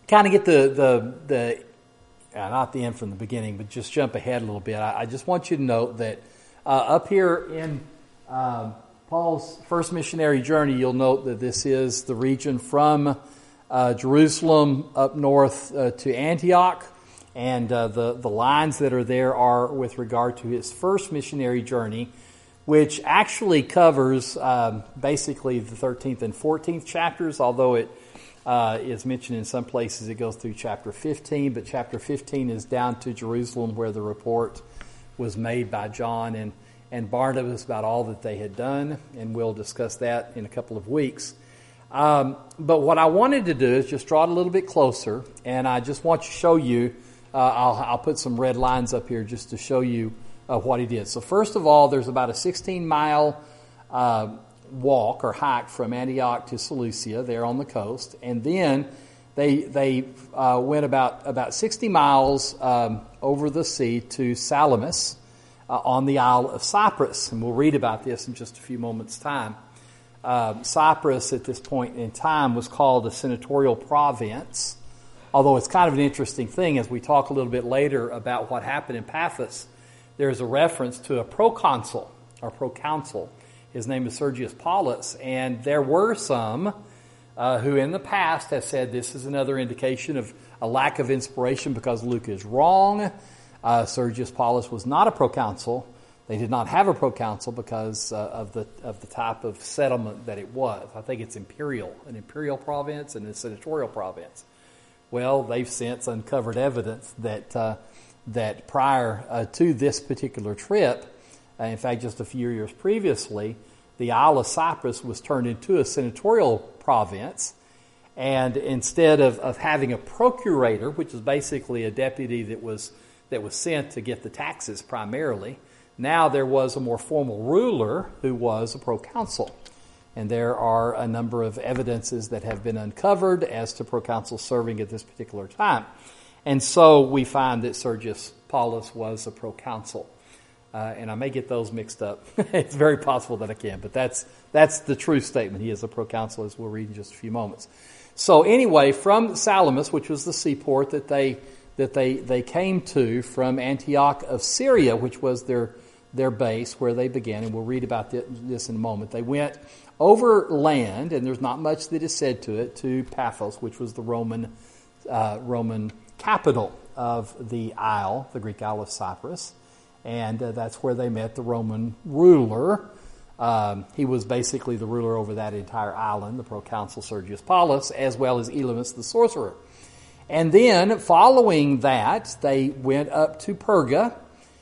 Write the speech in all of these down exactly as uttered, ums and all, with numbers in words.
kind of get the, the, the uh, not the end from the beginning, but just jump ahead a little bit, I, I just want you to note that uh, up here in um, Paul's first missionary journey, you'll note that this is the region from uh, Jerusalem up north uh, to Antioch. And uh, the, the lines that are there are with regard to his first missionary journey, which actually covers um, basically the thirteenth and fourteenth chapters, although it uh, is mentioned in some places it goes through chapter fifteen, but chapter fifteen is down to Jerusalem where the report was made by John and, and Barnabas about all that they had done, and we'll discuss that in a couple of weeks. Um, but what I wanted to do is just draw it a little bit closer, and I just want to show you Uh, I'll, I'll put some red lines up here just to show you uh, what he did. So first of all, there's about a sixteen-mile uh, walk or hike from Antioch to Seleucia there on the coast. And then they they uh, went about, about sixty miles um, over the sea to Salamis uh, on the Isle of Cyprus. And we'll read about this in just a few moments' time. Uh, Cyprus at this point in time was called a senatorial province. Although it's kind of an interesting thing as we talk a little bit later about what happened in Paphos. There's a reference to a proconsul or proconsul. His name is Sergius Paulus, and there were some uh, who in the past have said this is another indication of a lack of inspiration because Luke is wrong. Uh, Sergius Paulus was not a proconsul. They did not have a proconsul because uh, of the of the type of settlement that it was. I think it's imperial, an imperial province and a senatorial province. Well, they've since uncovered evidence that uh, that prior uh, to this particular trip, uh, in fact, just a few years previously, the Isle of Cyprus was turned into a senatorial province. And instead of, of having a procurator, which is basically a deputy that was that was sent to get the taxes primarily, now there was a more formal ruler who was a proconsul. And there are a number of evidences that have been uncovered as to proconsuls serving at this particular time. And so we find that Sergius Paulus was a proconsul. Uh, and I may get those mixed up. It's very possible that I can, but that's that's the true statement. He is a proconsul, as we'll read in just a few moments. So anyway, from Salamis, which was the seaport that they that they, they came to from Antioch of Syria, which was their their base where they began, and we'll read about this in a moment. They went over land, and there's not much that is said to it, to Paphos, which was the Roman uh, Roman capital of the Isle, the Greek Isle of Cyprus. And uh, that's where they met the Roman ruler. Um, he was basically the ruler over that entire island, the proconsul Sergius Paulus, as well as Elymas the sorcerer. And then, following that, they went up to Perga,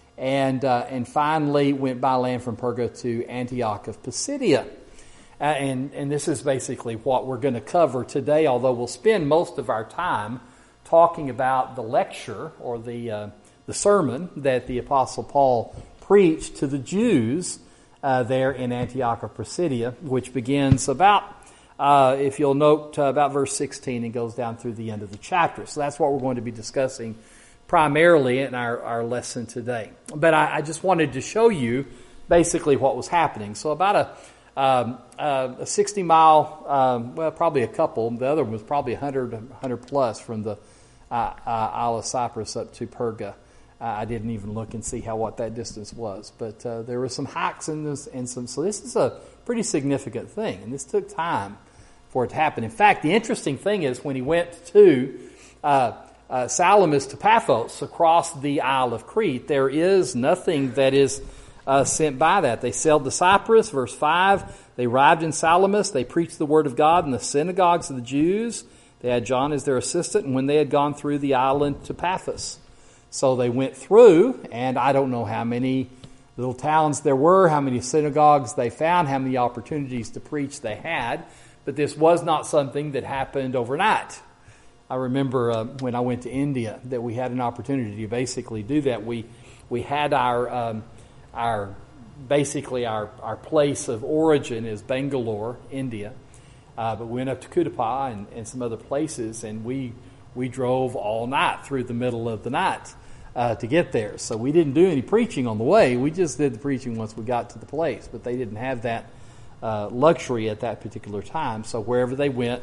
and uh, and finally went by land from Perga to Antioch of Pisidia. Uh, and, and this is basically what we're going to cover today, although we'll spend most of our time talking about the lecture or the uh, the sermon that the Apostle Paul preached to the Jews uh, there in Antioch of Pisidia, which begins about, uh, if you'll note, uh, about verse sixteen and goes down through the end of the chapter. So that's what we're going to be discussing primarily in our, our lesson today. But I, I just wanted to show you basically what was happening. So about a Um, uh, a sixty mile, um, well, probably a couple. The other one was probably one hundred, one hundred plus from the uh, uh, Isle of Cyprus up to Perga. Uh, I didn't even look and see how what that distance was, but uh, there were some hikes in this, and some. So this is a pretty significant thing, and this took time for it to happen. In fact, the interesting thing is when he went to uh, uh, Salamis to Paphos across the Isle of Crete, there is nothing that is Uh, sent by that. They sailed to Cyprus, verse five. They arrived in Salamis. They preached the word of God in the synagogues of the Jews. They had John as their assistant, and when they had gone through the island to Paphos. So they went through, and I don't know how many little towns there were, how many synagogues they found, how many opportunities to preach they had, but this was not something that happened overnight. I remember uh, when I went to India that we had an opportunity to basically do that. We we had our um, our basically our, our place of origin is Bangalore, India, uh, but we went up to Kudapa and, and some other places, and we we drove all night through the middle of the night uh, to get there. So we didn't do any preaching on the way. We just did the preaching once we got to the place, but they didn't have that uh, luxury at that particular time. So wherever they went,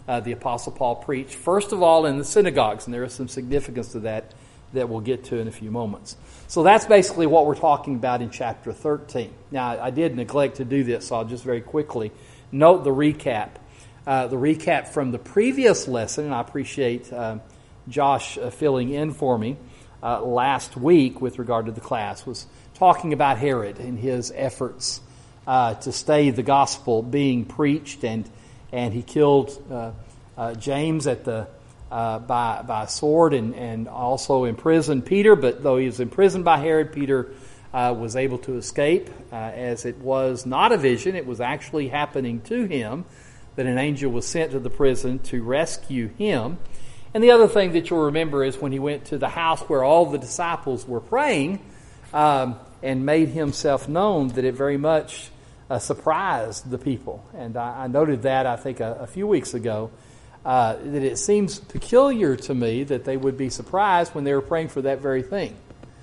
uh, the Apostle Paul preached, first of all in the synagogues, and there is some significance to that that we'll get to in a few moments. So that's basically what we're talking about in chapter thirteen. Now, I did neglect to do this, so I'll just very quickly note the recap. Uh, the recap from the previous lesson, and I appreciate uh, Josh uh, filling in for me uh, last week with regard to the class, was talking about Herod and his efforts uh, to stay the gospel being preached, and and he killed uh, uh, James at the uh, by by sword, and, and also imprisoned Peter. But though he was imprisoned by Herod, Peter uh, was able to escape, uh, as it was not a vision; it was actually happening to him. That an angel was sent to the prison to rescue him. And the other thing that you'll remember is when he went to the house where all the disciples were praying um, and made himself known, that it very much uh, surprised the people. And I, I noted that, I think, a, a few weeks ago, uh, that it seems peculiar to me that they would be surprised when they were praying for that very thing.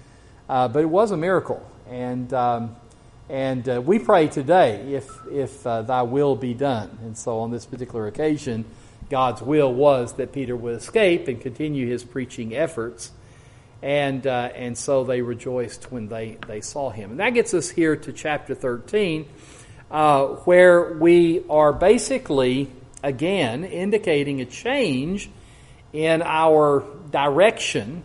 Uh, but it was a miracle. And um And uh, we pray today, if if uh, thy will be done. And so on this particular occasion, God's will was that Peter would escape and continue his preaching efforts. And uh, and so they rejoiced when they, they saw him. And that gets us here to chapter thirteen, uh, where we are basically, again, indicating a change in our direction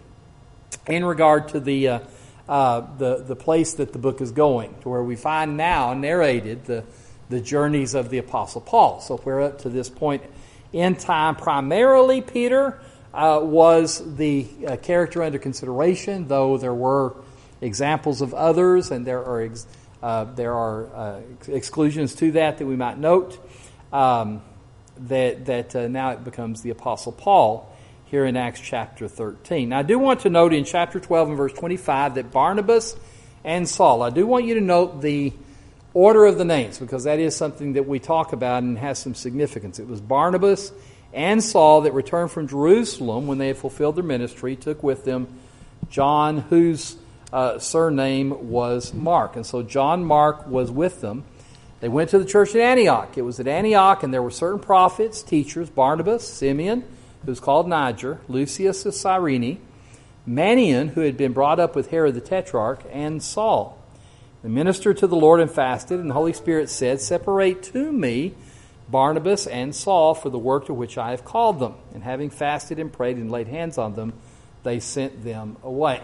in regard to the uh, Uh, the the place that the book is going, to where we find now narrated the the journeys of the Apostle Paul. So we're up to this point in time. Primarily, Peter uh, was the uh, character under consideration, though there were examples of others, and there are ex- uh, there are uh, exclusions to that that we might note. Um, that that uh, now it becomes the Apostle Paul here in Acts chapter thirteen. Now, I do want to note in chapter twelve and verse twenty-five that Barnabas and Saul, I do want you to note the order of the names, because that is something that we talk about and has some significance. It was Barnabas and Saul that returned from Jerusalem when they had fulfilled their ministry, took with them John, whose uh, surname was Mark. And so John Mark was with them. They went to the church at Antioch. It was at Antioch, and there were certain prophets, teachers, Barnabas, Simeon, who was called Niger, Lucius of Cyrene, Manaen, who had been brought up with Herod the Tetrarch, and Saul. They ministered to the Lord and fasted, and the Holy Spirit said, "Separate to me Barnabas and Saul for the work to which I have called them." And having fasted and prayed and laid hands on them, they sent them away.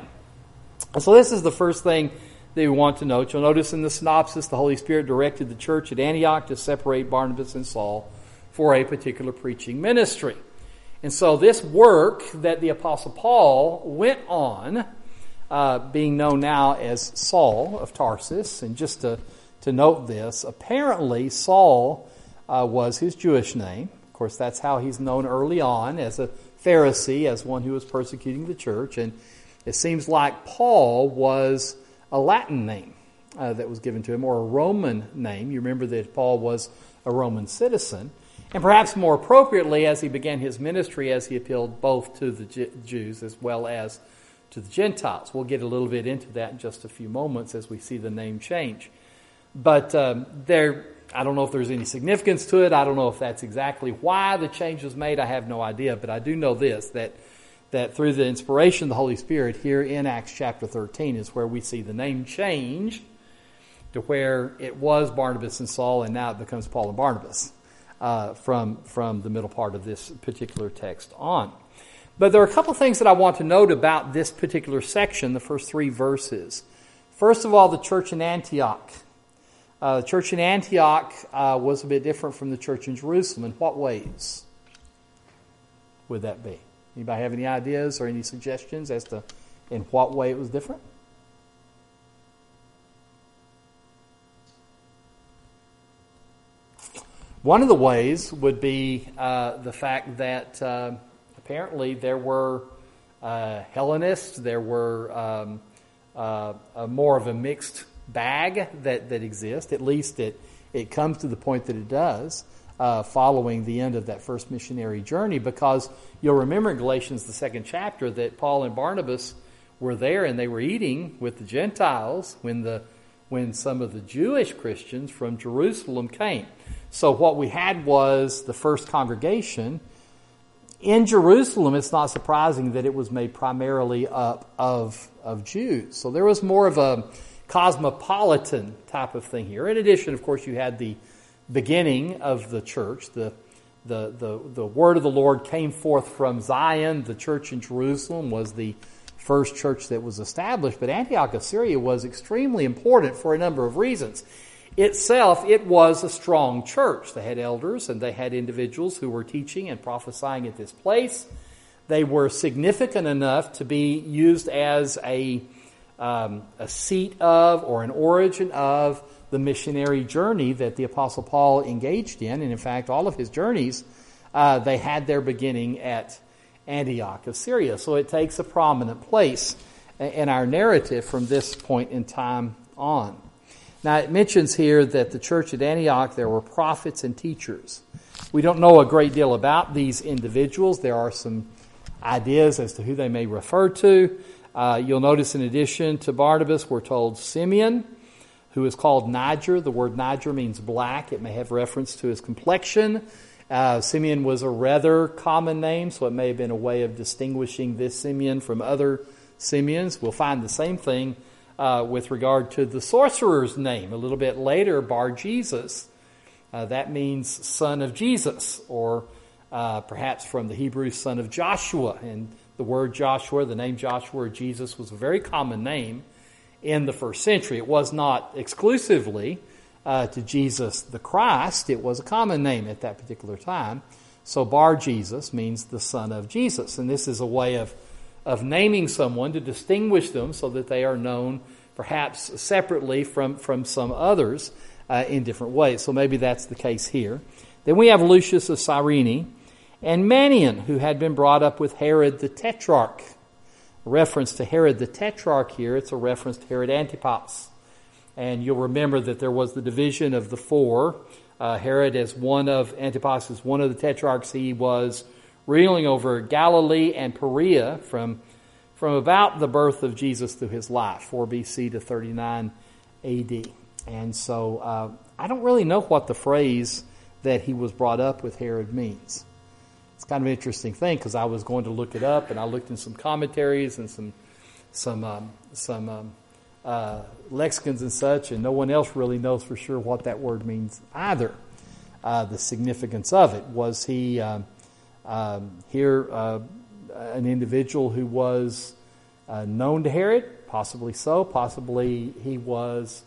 And so this is the first thing that we want to note. You'll notice in the synopsis, the Holy Spirit directed the church at Antioch to separate Barnabas and Saul for a particular preaching ministry. And so this work that the Apostle Paul went on, uh, being known now as Saul of Tarsus, and just to, to note this, apparently Saul uh, was his Jewish name. Of course, that's how he's known early on, as a Pharisee, as one who was persecuting the church. And it seems like Paul was a Latin name uh, that was given to him, or a Roman name. You remember that Paul was a Roman citizen. And perhaps more appropriately, as he began his ministry, as he appealed both to the Jews as well as to the Gentiles. We'll get a little bit into that in just a few moments as we see the name change. But um, there, I don't know if there's any significance to it. I don't know if that's exactly why the change was made. I have no idea. But I do know this, that that through the inspiration of the Holy Spirit here in Acts chapter thirteen is where we see the name change to where it was Barnabas and Saul, and now it becomes Paul and Barnabas. Uh, from from the middle part of this particular text on. But there are a couple of things that I want to note about this particular section, the first three verses. First of all, the church in Antioch. Uh, the church in Antioch uh, was a bit different from the church in Jerusalem. In what ways would that be? Anybody have any ideas or any suggestions as to in what way it was different? One of the ways would be uh, the fact that uh, apparently there were uh, Hellenists, there were um, uh, a more of a mixed bag that, that exists. At least it, it comes to the point that it does uh, following the end of that first missionary journey, because you'll remember in Galatians, the second chapter, that Paul and Barnabas were there and they were eating with the Gentiles when the when some of the Jewish Christians from Jerusalem came. So what we had was the first congregation. In Jerusalem, it's not surprising that it was made primarily up of, of Jews. So there was more of a cosmopolitan type of thing here. In addition, of course, you had the beginning of the church. The, the, the, the word of the Lord came forth from Zion. The church in Jerusalem was the first church that was established. But Antioch of Syria was extremely important for a number of reasons. Itself, it was a strong church. They had elders and they had individuals who were teaching and prophesying at this place. They were significant enough to be used as a, um, a seat of or an origin of the missionary journey that the Apostle Paul engaged in. And in fact, all of his journeys, uh, they had their beginning at Antioch of Syria. So it takes a prominent place in our narrative from this point in time on. Now, it mentions here that the church at Antioch, there were prophets and teachers. We don't know a great deal about these individuals. There are some ideas as to who they may refer to. Uh, you'll notice in addition to Barnabas, we're told Simeon, who is called Niger. The word Niger means black. It may have reference to his complexion. Uh, Simeon was a rather common name, so it may have been a way of distinguishing this Simeon from other Simeons. We'll find the same thing Uh, with regard to the sorcerer's name. A little bit later, Bar-Jesus, uh, that means son of Jesus, or uh, perhaps from the Hebrew son of Joshua. And the word Joshua, the name Joshua or Jesus, was a very common name in the first century. It was not exclusively uh, to Jesus the Christ. It was a common name at that particular time. So Bar-Jesus means the son of Jesus. And this is a way of of naming someone to distinguish them so that they are known perhaps separately from, from some others uh, in different ways. So maybe that's the case here. Then we have Lucius of Cyrene and Manaen, who had been brought up with Herod the Tetrarch. A reference to Herod the Tetrarch here, it's a reference to Herod Antipas. And you'll remember that there was the division of the four. Uh, Herod, as one of Antipas, as one of the tetrarchs, he was ruling over Galilee and Perea from, from about the birth of Jesus through his life, four B C to thirty-nine A D. And so uh, I don't really know what the phrase that he was brought up with Herod means. It's kind of an interesting thing because I was going to look it up, and I looked in some commentaries and some some um, some um, uh, lexicons and such, and no one else really knows for sure what that word means either. Uh, the significance of it. Was he Um, Um, here, uh, an individual who was uh, known to Herod, possibly so. Possibly he was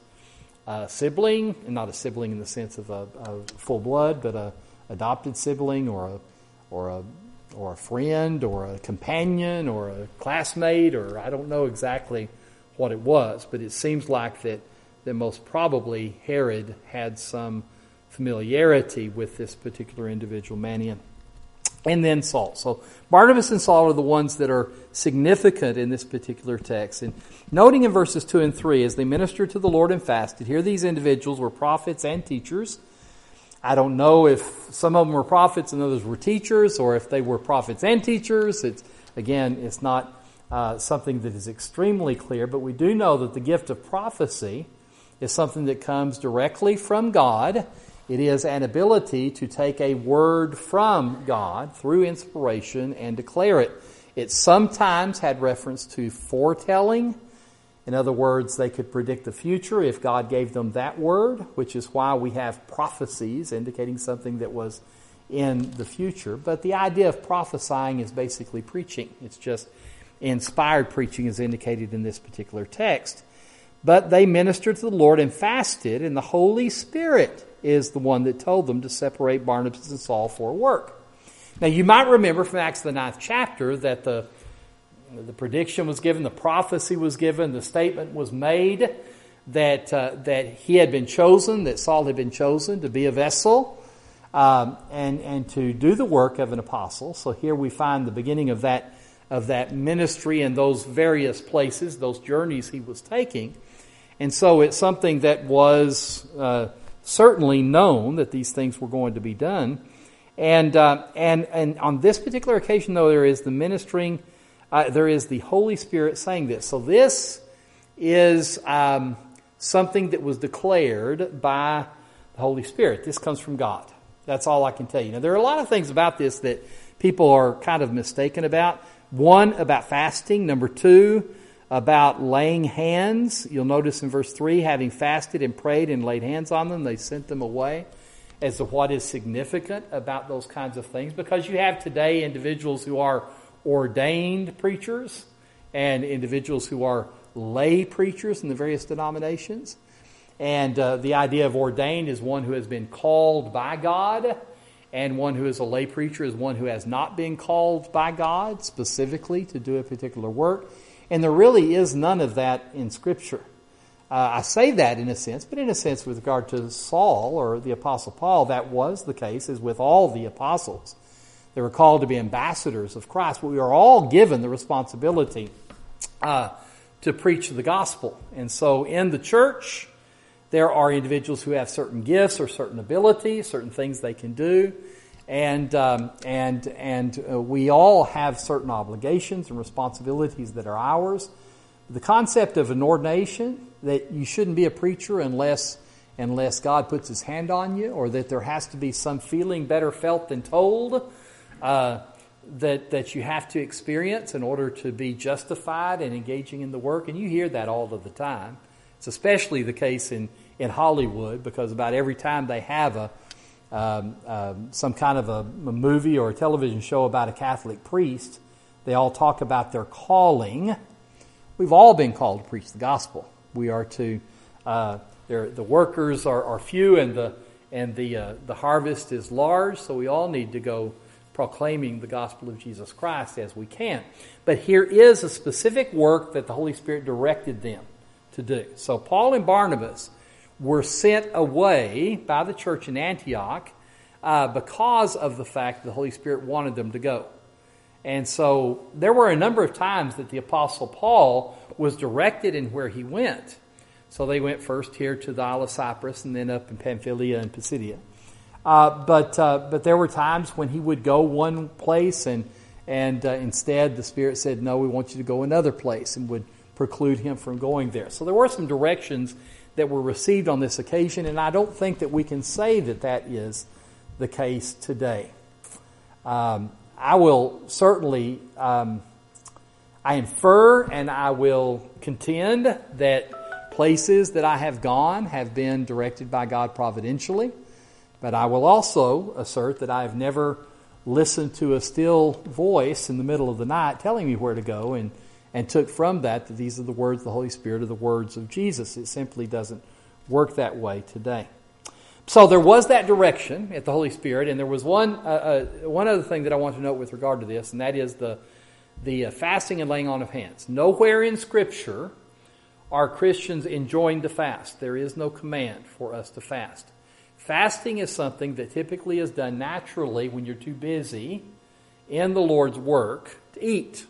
a sibling, and not a sibling in the sense of a, a full blood, but a adopted sibling, or a or a or a friend, or a companion, or a classmate, or I don't know exactly what it was. But it seems like that that most probably Herod had some familiarity with this particular individual, Manaen. And then Saul. So Barnabas and Saul are the ones that are significant in this particular text. And noting in verses two and three, as they ministered to the Lord and fasted, here these individuals were prophets and teachers. I don't know if some of them were prophets and others were teachers, or if they were prophets and teachers. It's, again, it's not uh, something that is extremely clear, but we do know that the gift of prophecy is something that comes directly from God. It is an ability to take a word from God through inspiration and declare it. It sometimes had reference to foretelling. In other words, they could predict the future if God gave them that word, which is why we have prophecies indicating something that was in the future. But the idea of prophesying is basically preaching. It's just inspired preaching is indicated in this particular text. But they ministered to the Lord and fasted, and the Holy Spirit is the one that told them to separate Barnabas and Saul for work. Now, you might remember from Acts the ninth chapter that the, the prediction was given, the prophecy was given, the statement was made that uh, that he had been chosen, that Saul had been chosen to be a vessel um, and and to do the work of an apostle. So here we find the beginning of that of that ministry in those various places, those journeys he was taking. And so it's something that was uh, certainly known that these things were going to be done. And uh, and and on this particular occasion, though, there is the ministering, uh, there is the Holy Spirit saying this. So this is um, something that was declared by the Holy Spirit. This comes from God. That's all I can tell you. Now, there are a lot of things about this that people are kind of mistaken about. One, about fasting. Number two, about laying hands. You'll notice in verse three, having fasted and prayed and laid hands on them, they sent them away. As to what is significant about those kinds of things, because you have today individuals who are ordained preachers and individuals who are lay preachers in the various denominations. And uh, the idea of ordained is one who has been called by God, and one who is a lay preacher is one who has not been called by God specifically to do a particular work. And there really is none of that in Scripture. Uh, I say that in a sense, but in a sense with regard to Saul or the Apostle Paul, that was the case, as with all the apostles. They were called to be ambassadors of Christ, but we are all given the responsibility uh, to preach the gospel. And so in the church, there are individuals who have certain gifts or certain abilities, certain things they can do, and um, and and uh, we all have certain obligations and responsibilities that are ours. The concept of an ordination, that you shouldn't be a preacher unless unless God puts His hand on you, or that there has to be some feeling better felt than told uh, that that you have to experience in order to be justified in engaging in the work. And you hear that all of the time. It's especially the case in, in Hollywood, because about every time they have a um, um, some kind of a, a movie or a television show about a Catholic priest, they all talk about their calling. We've all been called to preach the gospel. We are to, uh, the workers are, are few and the and the uh, the harvest is large, so we all need to go proclaiming the gospel of Jesus Christ as we can. But here is a specific work that the Holy Spirit directed them to do. So Paul and Barnabas were sent away by the church in Antioch uh, because of the fact that the Holy Spirit wanted them to go. And so there were a number of times that the Apostle Paul was directed in where he went. So they went first here to the Isle of Cyprus and then up in Pamphylia and Pisidia. Uh, but uh, but there were times when he would go one place and and uh, instead the Spirit said, no, we want you to go another place, and would preclude him from going there. So there were some directions that were received on this occasion, and I don't think that we can say that that is the case today. Um I will certainly, um, I infer and I will contend that places that I have gone have been directed by God providentially. But I will also assert that I have never listened to a still voice in the middle of the night telling me where to go, and, and took from that that these are the words of the Holy Spirit or the words of Jesus. It simply doesn't work that way today. So there was that direction at the Holy Spirit, and there was one uh, uh, one other thing that I want to note with regard to this, and that is the the uh, fasting and laying on of hands. Nowhere in Scripture are Christians enjoined to fast. There is no command for us to fast. Fasting is something that typically is done naturally when you're too busy in the Lord's work to eat.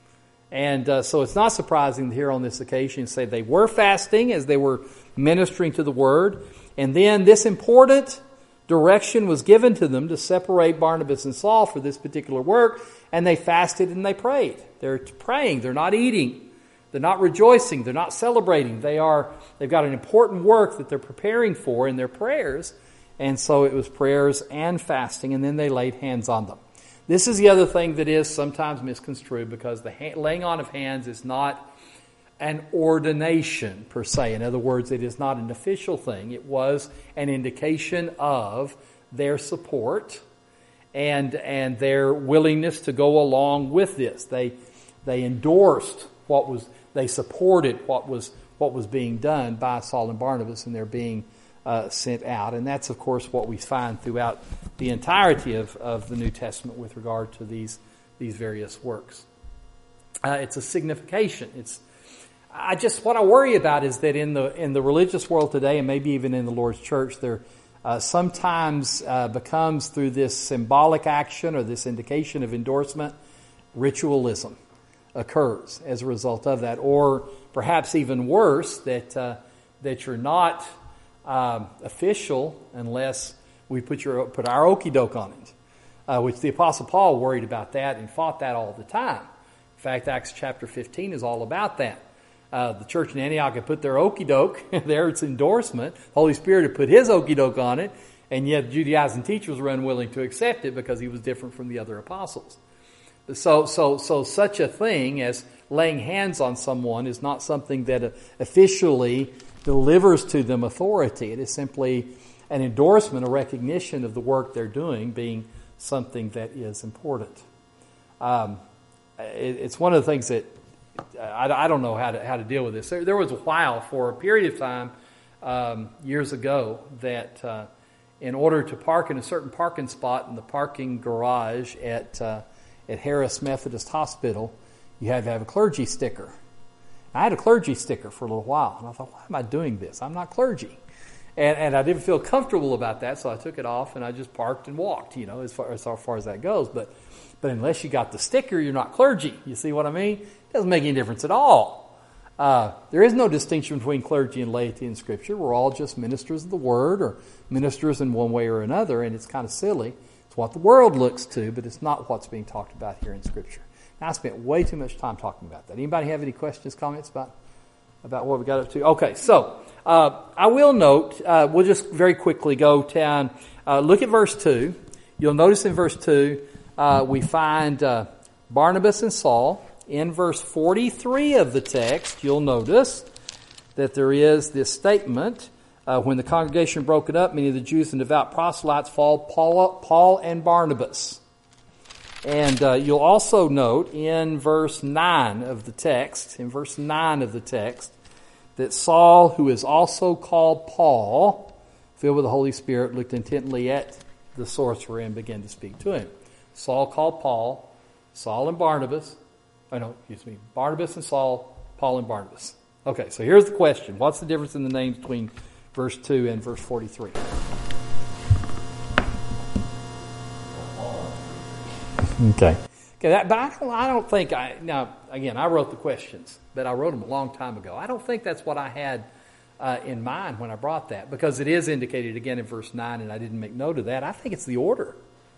And uh, so it's not surprising here on this occasion say they were fasting as they were ministering to the Word. And then this important direction was given to them to separate Barnabas and Saul for this particular work. And they fasted and they prayed. They're praying. They're not eating. They're not rejoicing. They're not celebrating. They are, they've got an important work that they're preparing for in their prayers. And so it was prayers and fasting, and then they laid hands on them. This is the other thing that is sometimes misconstrued, because the laying on of hands is not an ordination per se. In other words, it is not an official thing. It was an indication of their support and and their willingness to go along with this. They they endorsed what was, they supported what was what was being done by Saul and Barnabas, and they're being uh, sent out. And that's, of course, what we find throughout the entirety of, of the New Testament with regard to these these various works. Uh, it's a signification. It's I just, what I worry about is that in the in the religious world today, and maybe even in the Lord's church, there uh, sometimes uh, becomes, through this symbolic action or this indication of endorsement, ritualism occurs as a result of that. Or perhaps even worse, that uh, that you're not um, official unless we put your put our okie doke on it, uh, which the Apostle Paul worried about that and fought that all the time. In fact, Acts chapter fifteen is all about that. Uh, the church in Antioch had put their okie doke, there it's endorsement. The Holy Spirit had put his okie doke on it, and yet the Judaizing teachers were unwilling to accept it because he was different from the other apostles. So, so, so such a thing as laying hands on someone is not something that officially delivers to them authority. It is simply an endorsement, a recognition of the work they're doing being something that is important. Um, it, it's one of the things that I, I don't know how to how to deal with this. There, there was a while, for a period of time, um, years ago, that uh, in order to park in a certain parking spot in the parking garage at uh, at Harris Methodist Hospital, you had to have a clergy sticker. I had a clergy sticker for a little while, and I thought, why am I doing this? I'm not clergy. And, and I didn't feel comfortable about that, so I took it off and I just parked and walked, you know, as far as, as far as that goes. But but unless you got the sticker, you're not clergy. You see what I mean? It doesn't make any difference at all. Uh, there is no distinction between clergy and laity in Scripture. We're all just ministers of the Word or ministers in one way or another, and it's kind of silly. It's what the world looks to, but it's not what's being talked about here in Scripture. Now, I spent way too much time talking about that. Anybody have any questions, comments about, about what we got up to? Okay, so uh, I will note, uh, we'll just very quickly go down, uh, look at verse two. You'll notice in verse two, uh, we find uh, Barnabas and Saul. In verse forty-three of the text, you'll notice that there is this statement, uh, when the congregation broke it up, many of the Jews and devout proselytes followed Paul, Paul and Barnabas. And uh, you'll also note in verse nine of the text, in verse nine of the text, that Saul, who is also called Paul, filled with the Holy Spirit, looked intently at the sorcerer and began to speak to him. Saul called Paul, Saul and Barnabas, oh no, excuse me, Barnabas and Saul, Paul and Barnabas. Okay, so here's the question. What's the difference in the names between verse two and verse forty-three? Okay. Okay, that, but I don't, I don't think I, now, again, I wrote the questions, but I wrote them a long time ago. I don't think that's what I had uh, in mind when I brought that, because it is indicated again in verse nine, and I didn't make note of that. I think it's the order.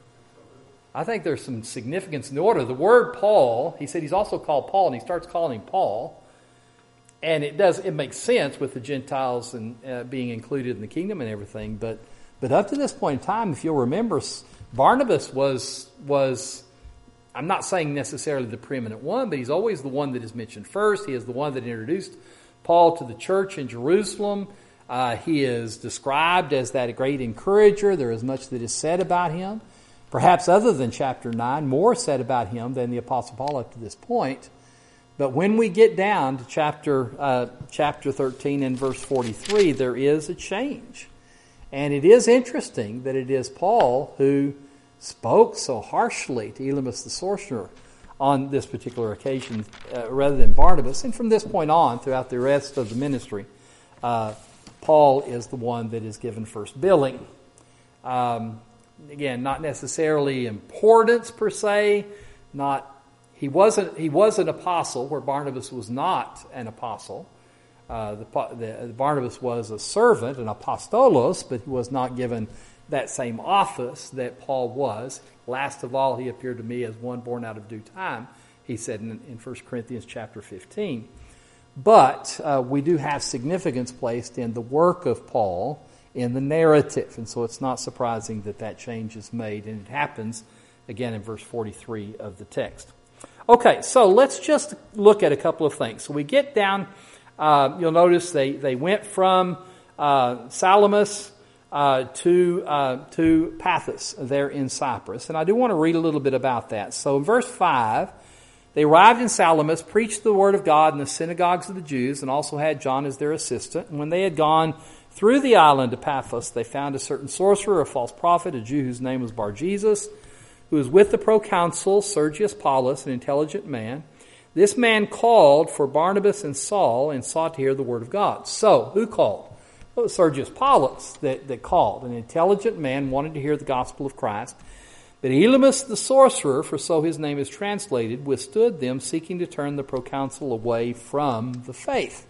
I think there's some significance in the order. The word Paul, he said he's also called Paul, and he starts calling him Paul, and it does, it makes sense with the Gentiles and uh, being included in the kingdom and everything, but but up to this point in time, if you'll remember, Barnabas was was... I'm not saying necessarily the preeminent one, but he's always the one that is mentioned first. He is the one that introduced Paul to the church in Jerusalem. Uh, he is described as that great encourager. There is much that is said about him. Perhaps other than chapter nine, more said about him than the Apostle Paul up to this point. But when we get down to chapter uh, chapter thirteen and verse forty-three, there is a change. And it is interesting that it is Paul who spoke so harshly to Elymas the sorcerer on this particular occasion uh, rather than Barnabas. And from this point on, throughout the rest of the ministry, uh, Paul is the one that is given first billing. Um, again, not necessarily importance per se. Not he wasn't he was an apostle where Barnabas was not an apostle. Uh, the, the Barnabas was a servant, an apostolos, but he was not given that same office that Paul was. Last of all, he appeared to me as one born out of due time, he said in, in First Corinthians chapter fifteen. But uh, we do have significance placed in the work of Paul in the narrative, and so it's not surprising that that change is made, and it happens again in verse forty-three of the text. Okay, so let's just look at a couple of things. So we get down, uh, you'll notice they, they went from uh, Salamis Uh, to uh, to Paphos there in Cyprus. And I do want to read a little bit about that. So in verse five, they arrived in Salamis, preached the word of God in the synagogues of the Jews, and also had John as their assistant. And when they had gone through the island of Paphos, they found a certain sorcerer, a false prophet, a Jew whose name was Bar-Jesus, who was with the proconsul Sergius Paulus, an intelligent man. This man called for Barnabas and Saul and sought to hear the word of God. So, who called? Well, it was Sergius Paulus that, that called. An intelligent man wanted to hear the gospel of Christ. But Elymas the sorcerer, for so his name is translated, withstood them, seeking to turn the proconsul away from the faith.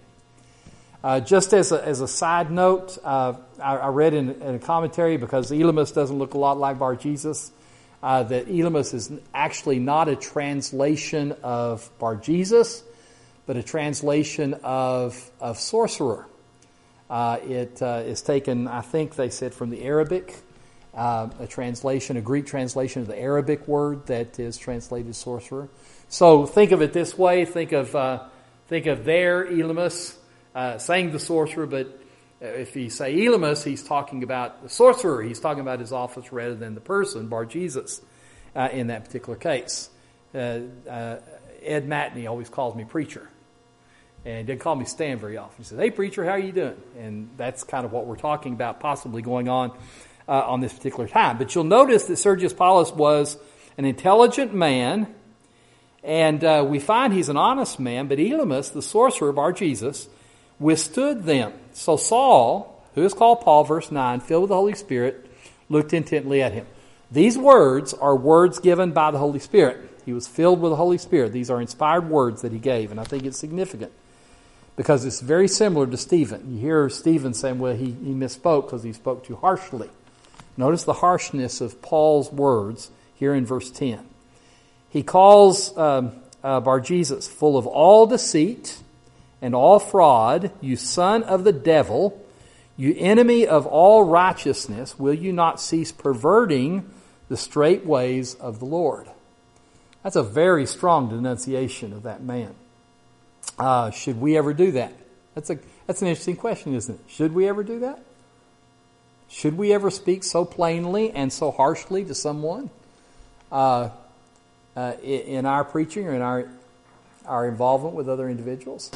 Uh, just as a, as a side note, uh, I, I read in, in a commentary, because Elymas doesn't look a lot like Bar-Jesus, uh, that Elymas is actually not a translation of Bar-Jesus, but a translation of, of sorcerer. Uh, it uh, is taken, I think they said, from the Arabic, uh, a translation, a Greek translation of the Arabic word that is translated sorcerer. So think of it this way: think of uh, think of there Elymas uh, saying the sorcerer, but if you say Elymas, he's talking about the sorcerer. He's talking about his office rather than the person, Bar Jesus, uh, in that particular case. Uh, uh, Ed Matney always calls me preacher. And he doesn't call me Stan very often. He says, "Hey, preacher, how are you doing?" And that's kind of what we're talking about possibly going on uh, on this particular time. But you'll notice that Sergius Paulus was an intelligent man, and uh, we find he's an honest man, but Elymas, the sorcerer, Bar Jesus, withstood them. So Saul, who is called Paul, verse nine, filled with the Holy Spirit, looked intently at him. These words are words given by the Holy Spirit. He was filled with the Holy Spirit. These are inspired words that he gave, and I think it's significant because it's very similar to Stephen. You hear Stephen saying, well, he, he misspoke because he spoke too harshly. Notice the harshness of Paul's words here in verse ten. He calls um, uh, Bar Jesus full of all deceit and all fraud, you son of the devil, you enemy of all righteousness, will you not cease perverting the straight ways of the Lord? That's a very strong denunciation of that man. Uh, should we ever do that? That's a that's an interesting question, isn't it? Should we ever do that? Should we ever speak so plainly and so harshly to someone uh, uh, in our preaching or in our our involvement with other individuals?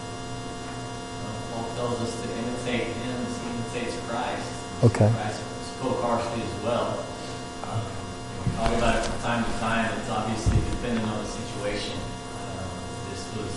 Paul tells us to imitate him as he imitates Christ. Okay. Christ spoke harshly as well. Um, we talk about it from time to time. It's obviously dependent on the situation. Um, this was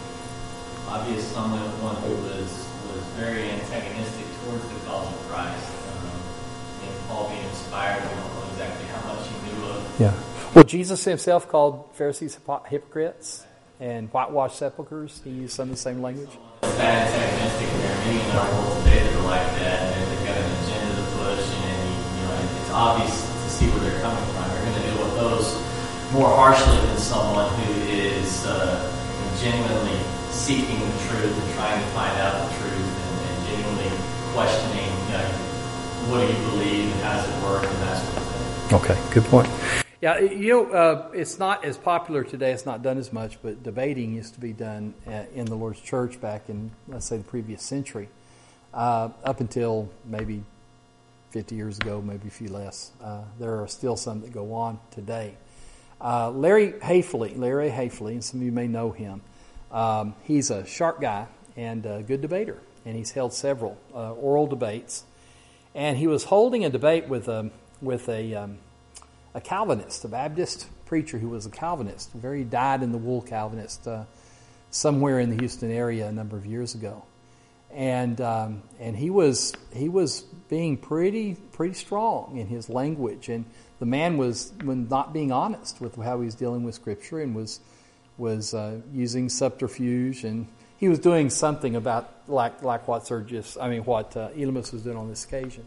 obvious someone one who was, was very antagonistic towards the cause of Christ. Um, and Paul being inspired, we don't know exactly how much he knew of. Yeah. Well, Jesus himself called Pharisees hypocrites and whitewashed sepulchres. He used some of the same language. It's that antagonistic, and there are many in our world today that are like that, and they've got an agenda to push, and you know, it's obvious to see where they're coming from. They're going to deal with those more harshly than someone who is uh, genuinely seeking the truth and trying to find out the truth and, and genuinely questioning, you know, what do you believe and how does it work and that sort of thing. Okay, good point. Yeah, you know, uh, it's not as popular today. It's not done as much, but debating used to be done uh, in the Lord's church back in, let's say, the previous century, uh, up until maybe fifty years ago, maybe a few less. Uh, there are still some that go on today. Uh, Larry Hafley, Larry Hafley, and some of you may know him. Um, he's a sharp guy and a good debater, and he's held several uh, oral debates. And he was holding a debate with a with a um, a Calvinist, a Baptist preacher who was a Calvinist, a very dyed-in-the-wool Calvinist, uh, somewhere in the Houston area a number of years ago, and um, and he was he was being pretty pretty strong in his language, and the man was when not being honest with how he was dealing with Scripture, and was was uh, using subterfuge, and he was doing something about like like what Sergius, I mean what uh, Elymas was doing on this occasion.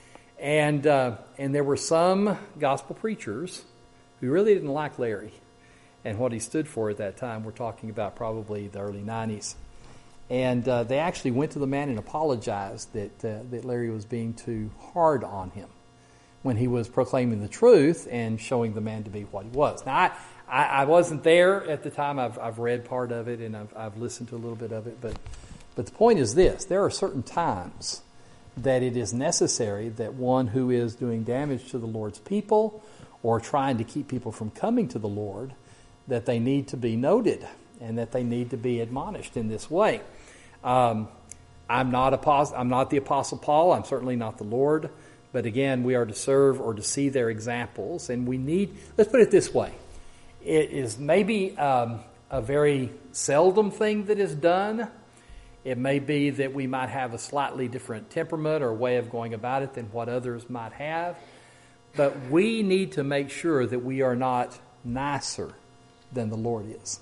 And uh, and there were some gospel preachers who really didn't like Larry and what he stood for at that time. We're talking about probably the early nineties. And uh, they actually went to the man and apologized that uh, that Larry was being too hard on him when he was proclaiming the truth and showing the man to be what he was. Now, I, I, I wasn't there at the time. I've I've read part of it and I've I've listened to a little bit of it. But but the point is this: there are certain times that it is necessary that one who is doing damage to the Lord's people or trying to keep people from coming to the Lord, that they need to be noted and that they need to be admonished in this way. Um, I'm not apost- I'm not the Apostle Paul. I'm certainly not the Lord. But again, we are to serve or to see their examples. And we need, let's put it this way. It is maybe um, a very seldom thing that is done. It may be that we might have a slightly different temperament or way of going about it than what others might have. But we need to make sure that we are not nicer than the Lord is.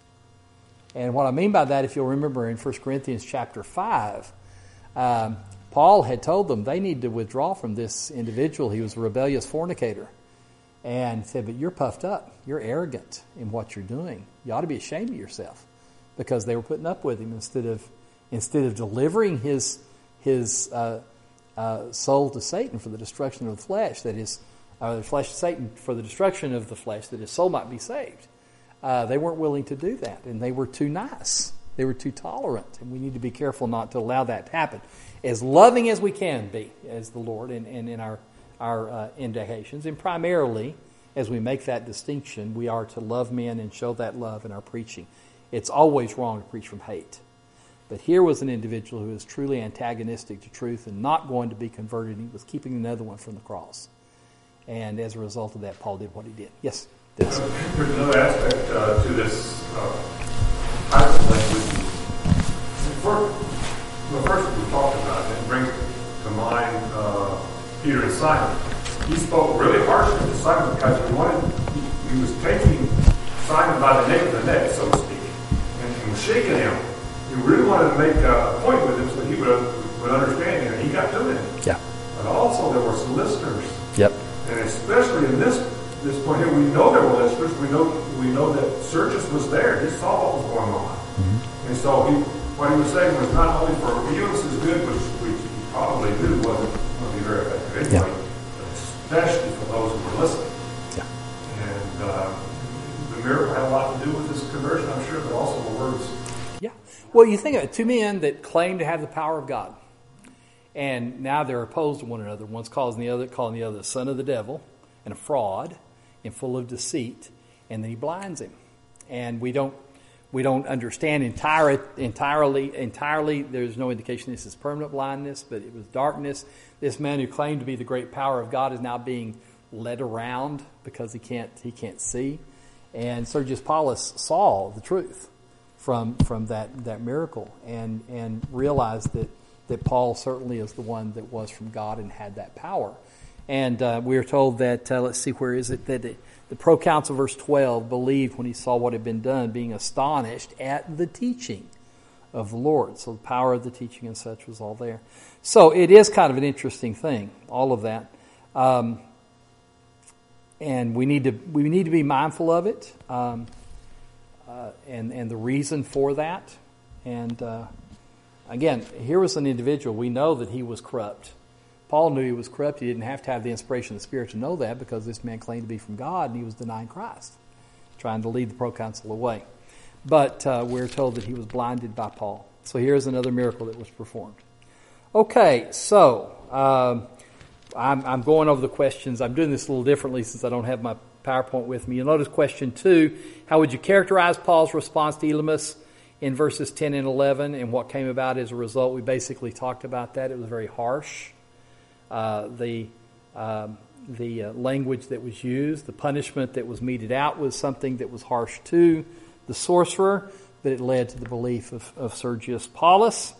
And what I mean by that, if you'll remember in First Corinthians chapter five, um, Paul had told them they need to withdraw from this individual. He was a rebellious fornicator. And said, but you're puffed up. You're arrogant in what you're doing. You ought to be ashamed of yourself. because they were putting up with him instead of instead of delivering his his uh, uh, soul to Satan for the destruction of the flesh, that is, uh, the flesh to Satan for the destruction of the flesh, that his soul might be saved. Uh, they weren't willing to do that, and they were too nice. They were too tolerant, and we need to be careful not to allow that to happen. As loving as we can be as the Lord and, and in our, our uh, indications, and primarily as we make that distinction, we are to love men and show that love in our preaching. It's always wrong to preach from hate. But here was an individual who was truly antagonistic to truth and not going to be converted. He was keeping another one from the cross. And as a result of that, Paul did what he did. Yes? Dennis. Uh, there's another aspect uh, to this uh, type of language. First, the first we talked about, it brings to mind uh, Peter and Simon. He spoke really harshly to Simon because he wanted, he, he was taking Simon by the nape of the neck, so to speak, and, and was shaking him. He really wanted to make a point with him so he would, would understand him, and he got to him. Yeah. But also there were some listeners. Yep. And especially in this this point here, we know there were listeners. We know we know that Sergius was there. He saw what was going on. Mm-hmm. And so he, what he was saying was not only for Felix's good, which we probably knew wasn't going to be very effective anyway, yeah. but especially for those who were listening. Yeah. And uh, the miracle had a lot to do with his conversion, I'm sure, but also the words. Yeah. Well, you think of it, two men that claim to have the power of God. And now they're opposed to one another. One's calling the other, calling the other the son of the devil and a fraud and full of deceit. And then he blinds him. And we don't we don't understand entire, entirely. Entirely, there's no indication this is permanent blindness, but it was darkness. This man who claimed to be the great power of God is now being led around because he can't he can't see. And Sergius Paulus saw the truth from from that that miracle and and realized that. that Paul certainly is the one that was from God and had that power. And uh, we are told that, uh, let's see, where is it? That the, the proconsul, verse twelve, believed when he saw what had been done, being astonished at the teaching of the Lord. So the power of the teaching and such was all there. So it is kind of an interesting thing, all of that. Um, and we need to we need to be mindful of it um, uh, and, and the reason for that. And... Uh, Again, here was an individual. We know that he was corrupt. Paul knew he was corrupt. He didn't have to have the inspiration of the Spirit to know that because this man claimed to be from God and he was denying Christ, trying to lead the proconsul away. But uh, we're told that he was blinded by Paul. So here's another miracle that was performed. Okay, so um, I'm, I'm going over the questions. I'm doing this a little differently since I don't have my PowerPoint with me. You'll notice question two, how would you characterize Paul's response to Elymas in verses ten and eleven, and what came about as a result? We basically talked about that. It was very harsh. Uh, the um, the uh, language that was used, the punishment that was meted out was something that was harsh to the sorcerer, but it led to the belief of, of Sergius Paulus.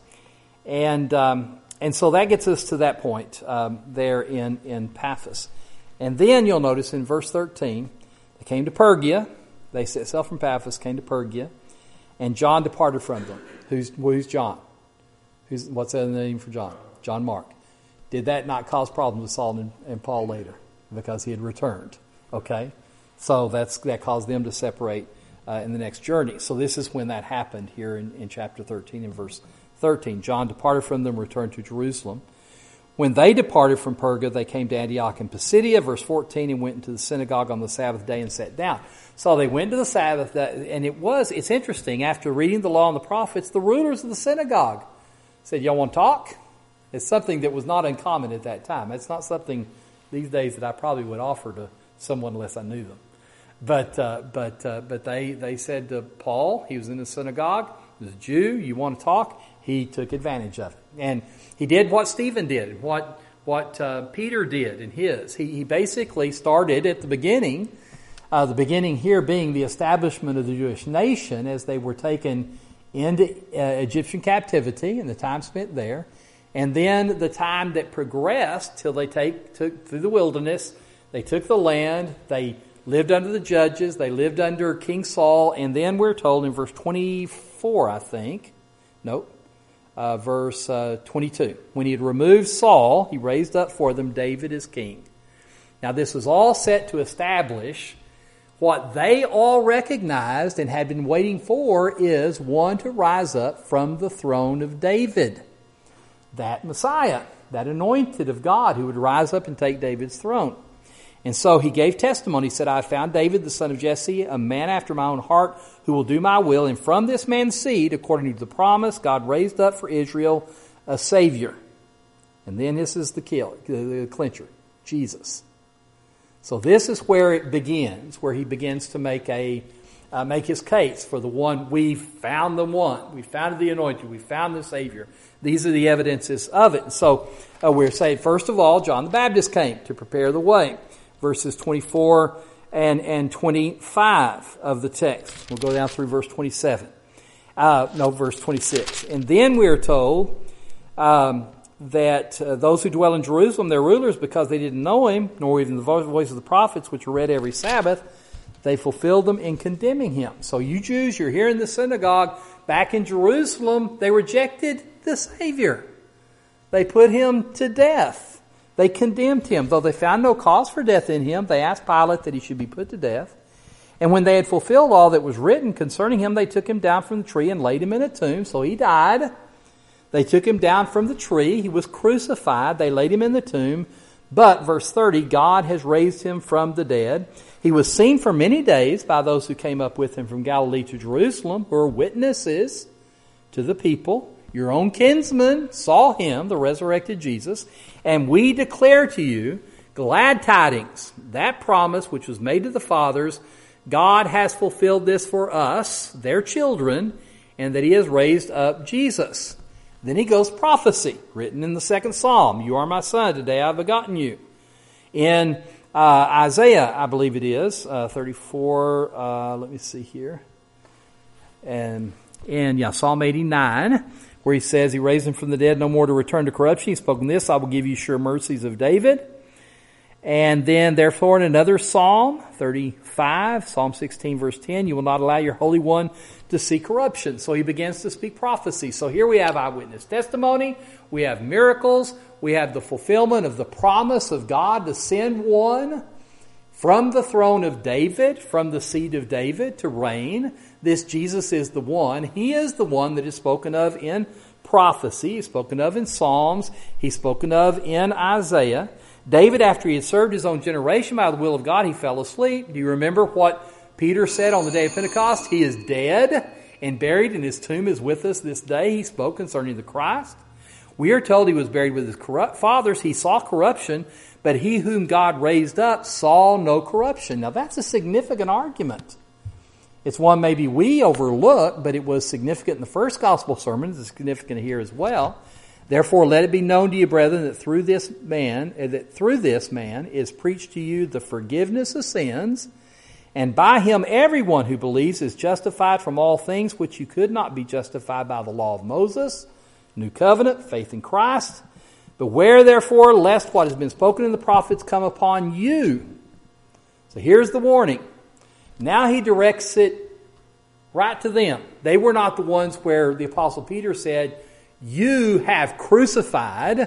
And um, and so that gets us to that point um, there in, in Paphos. And then you'll notice in verse thirteen, they came to Pergia. They set sail from Paphos, came to Pergia. And John departed from them. Who's who's John? Who's what's the name for John? John Mark. Did that not cause problems with Saul and, and Paul later because he had returned? Okay, so that's that caused them to separate uh, in the next journey. So this is when that happened here in, in chapter thirteen, in verse thirteen. John departed from them, returned to Jerusalem. When they departed from Perga, they came to Antioch in Pisidia, verse fourteen, and went into the synagogue on the Sabbath day and sat down. So they went to the Sabbath, and it was, it's interesting, after reading the law and the prophets, the rulers of the synagogue said, y'all want to talk? It's something that was not uncommon at that time. It's not something these days that I probably would offer to someone unless I knew them. But uh, but uh, but they, they said to Paul, he was in the synagogue, he was a Jew, you want to talk? He took advantage of it. And he did what Stephen did, what what uh, Peter did in his. He, he basically started at the beginning, uh, the beginning here being the establishment of the Jewish nation as they were taken into uh, Egyptian captivity and the time spent there. And then the time that progressed till they take took through the wilderness. They took the land. They lived under the judges. They lived under King Saul. And then we're told in verse twenty-four, I think. Nope. Uh, verse uh, twenty-two. When he had removed Saul, he raised up for them David as king. Now this was all set to establish what they all recognized and had been waiting for is one to rise up from the throne of David. That Messiah, that anointed of God who would rise up and take David's throne. And so he gave testimony. He said, I have found David, the son of Jesse, a man after my own heart, who will do my will. And from this man's seed, according to the promise, God raised up for Israel a Savior. And then this is the kill, the clincher, Jesus. So this is where it begins, where he begins to make a uh, make his case for the one. We found the one. We found the anointed. We found the Savior. These are the evidences of it. And so uh, we're saying, first of all, John the Baptist came to prepare the way. Verses twenty-four and, and twenty-five of the text. We'll go down through verse twenty-seven. Uh, no, verse twenty-six. And then we are told um, that uh, those who dwell in Jerusalem, their rulers, because they didn't know him, nor even the voice of the prophets, which were read every Sabbath, they fulfilled them in condemning him. So you Jews, you're here in the synagogue. Back in Jerusalem, they rejected the Savior. They put him to death. They condemned him. Though they found no cause for death in him, they asked Pilate that he should be put to death. And when they had fulfilled all that was written concerning him, they took him down from the tree and laid him in a tomb. So he died. They took him down from the tree. He was crucified. They laid him in the tomb. But, verse thirty, God has raised him from the dead. He was seen for many days by those who came up with him from Galilee to Jerusalem, who are witnesses to the people. Your own kinsmen saw him, the resurrected Jesus, and we declare to you glad tidings. That promise which was made to the fathers, God has fulfilled this for us, their children, and that he has raised up Jesus. Then he goes prophecy, written in the second Psalm. You are my son, today I have begotten you. In uh, Isaiah, I believe it is, uh, thirty-four, uh, let me see here. And in yeah, Psalm eighty-nine, where he says, he raised him from the dead, no more to return to corruption. He's spoken this, I will give you sure mercies of David. And then, therefore, in another Psalm, thirty-five, Psalm sixteen, verse ten, you will not allow your Holy One to see corruption. So he begins to speak prophecy. So here we have eyewitness testimony, we have miracles, we have the fulfillment of the promise of God to send one from the throne of David, from the seed of David, to reign. This Jesus is the one. He is the one that is spoken of in prophecy. He's spoken of in Psalms. He's spoken of in Isaiah. David, after he had served his own generation by the will of God, he fell asleep. Do you remember what Peter said on the day of Pentecost? He is dead and buried, and his tomb is with us this day. He spoke concerning the Christ. We are told he was buried with his corrupt fathers. He saw corruption, but he whom God raised up saw no corruption. Now that's a significant argument. It's one maybe we overlook, but it was significant in the first gospel sermon. It's significant here as well. Therefore, let it be known to you, brethren, that through this man, that through this man is preached to you the forgiveness of sins, and by him everyone who believes is justified from all things which you could not be justified by the law of Moses. New covenant, faith in Christ. Beware, therefore, lest what has been spoken in the prophets come upon you. So here's the warning. Now he directs it right to them. They were not the ones where the Apostle Peter said, you have crucified,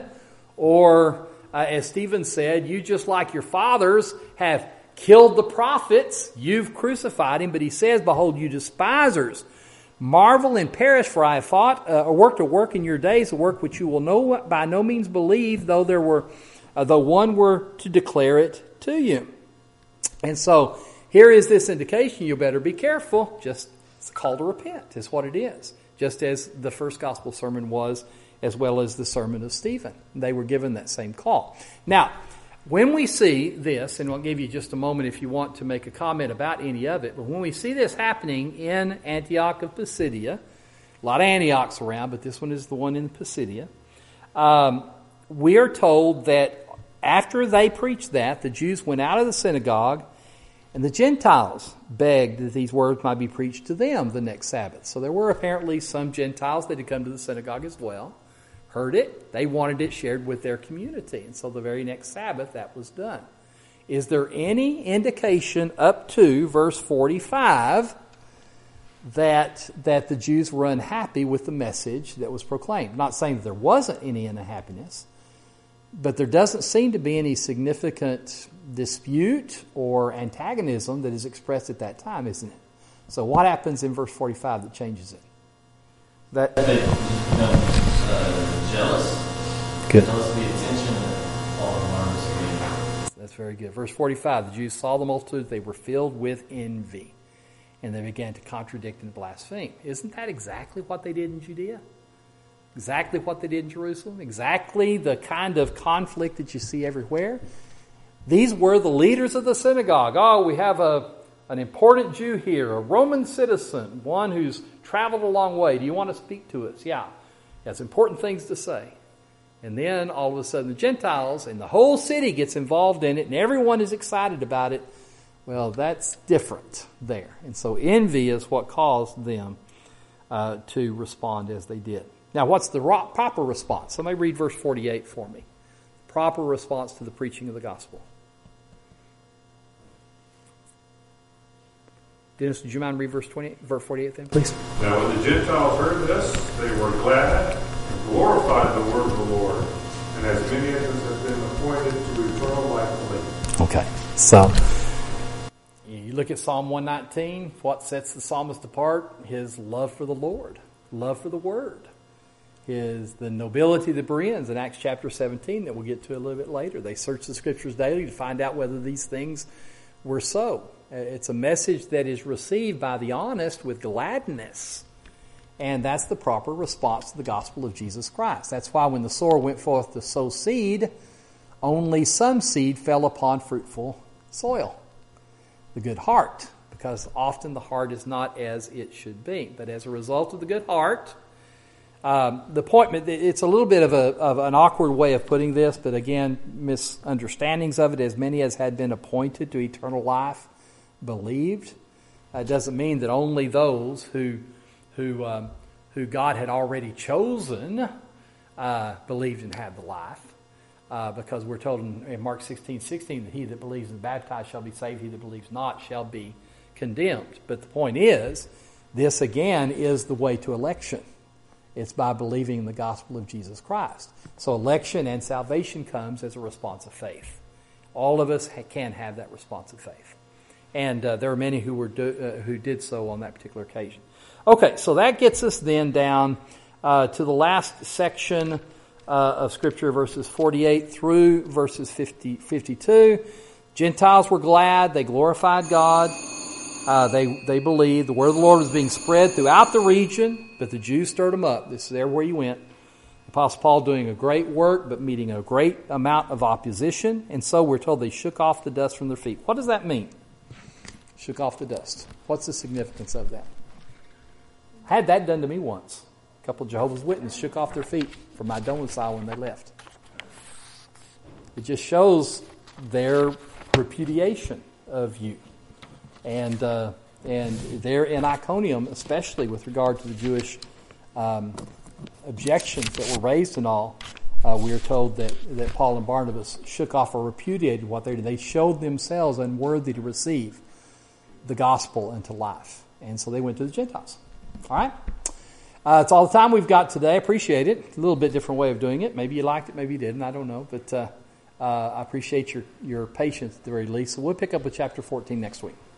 or uh, as Stephen said, you just like your fathers have killed the prophets. You've crucified him. But he says, behold, you despisers, marvel and perish, for I have fought, uh, or worked a work in your days, a work which you will no, by no means believe, though there were, uh, though one were to declare it to you. And so here is this indication. You better be careful. Just it's a call to repent is what it is. Just as the first gospel sermon was, as well as the sermon of Stephen. They were given that same call. Now, when we see this, and I'll give you just a moment if you want to make a comment about any of it, but when we see this happening in Antioch of Pisidia, a lot of Antiochs around, but this one is the one in Pisidia, um, we are told that after they preached that, the Jews went out of the synagogue, and the Gentiles begged that these words might be preached to them the next Sabbath. So there were apparently some Gentiles that had come to the synagogue as well, heard it, they wanted it shared with their community. And so the very next Sabbath that was done. Is there any indication up to verse forty-five that, that the Jews were unhappy with the message that was proclaimed? I'm not saying that there wasn't any unhappiness, but there doesn't seem to be any significant dispute or antagonism that is expressed at that time, isn't it? So what happens in verse forty-five that changes it? That They, you know, uh, jealous. Good. Jealous of the attention that Paul and Barnabas are getting. That's very good. Verse forty-five, the Jews saw the multitude, they were filled with envy, and they began to contradict and blaspheme. Isn't that exactly what they did in Judea? Exactly what they did in Jerusalem? Exactly the kind of conflict that you see everywhere? These were the leaders of the synagogue. Oh, we have a an important Jew here, a Roman citizen, one who's traveled a long way. Do you want to speak to us? Yeah. He has important things to say. And then all of a sudden the Gentiles and the whole city gets involved in it and everyone is excited about it. Well, that's different there. And so envy is what caused them uh, to respond as they did. Now, what's the ro- proper response? Somebody read verse forty-eight for me. Proper response to the preaching of the gospel. Dennis, would you mind read verse twenty-eight, verse forty-eight then, please? Now when the Gentiles heard this, they were glad and glorified the word of the Lord, and as many as have been appointed to eternal life believed. Okay, so you look at Psalm one nineteen, what sets the psalmist apart? His love for the Lord, love for the Word. His the nobility of the Bereans in Acts chapter seventeen that we'll get to a little bit later. They searched the Scriptures daily to find out whether these things were so. It's a message that is received by the honest with gladness. And that's the proper response to the gospel of Jesus Christ. That's why when the sower went forth to sow seed, only some seed fell upon fruitful soil. The good heart, because often the heart is not as it should be. But as a result of the good heart, um, the appointment, it's a little bit of, a, of an awkward way of putting this, but again, misunderstandings of it, as many as had been appointed to eternal life believed. It uh, doesn't mean that only those who who um, who God had already chosen uh, believed and had the life, uh, because we're told in, in Mark sixteen sixteen that he that believes and is baptized shall be saved, he that believes not shall be condemned. But the point is, this again is the way to election. It's by believing in the gospel of Jesus Christ. So election and salvation comes as a response of faith. All of us ha- can have that response of faith. And uh, there are many who were do, uh, who did so on that particular occasion. Okay, so that gets us then down uh, to the last section uh, of Scripture, verses forty-eight through verses fifty, fifty-two. Gentiles were glad; they glorified God. Uh, they they believed the word of the Lord was being spread throughout the region, but the Jews stirred them up. This is there where you went. Apostle Paul doing a great work, but meeting a great amount of opposition, and so we're told they shook off the dust from their feet. What does that mean? Shook off the dust. What's the significance of that? I had that done to me once. A couple of Jehovah's Witnesses shook off their feet from my domicile when they left. It just shows their repudiation of you. And uh, and there in Iconium, especially with regard to the Jewish um, objections that were raised and all, uh, we are told that, that Paul and Barnabas shook off or repudiated what they did. They showed themselves unworthy to receive the gospel into life. And so they went to the Gentiles. All right? Uh, it's all the time we've got today. I appreciate it. A little bit different way of doing it. Maybe you liked it, maybe you didn't. I don't know. But uh, uh, I appreciate your, your patience at the very least. So we'll pick up with chapter fourteen next week.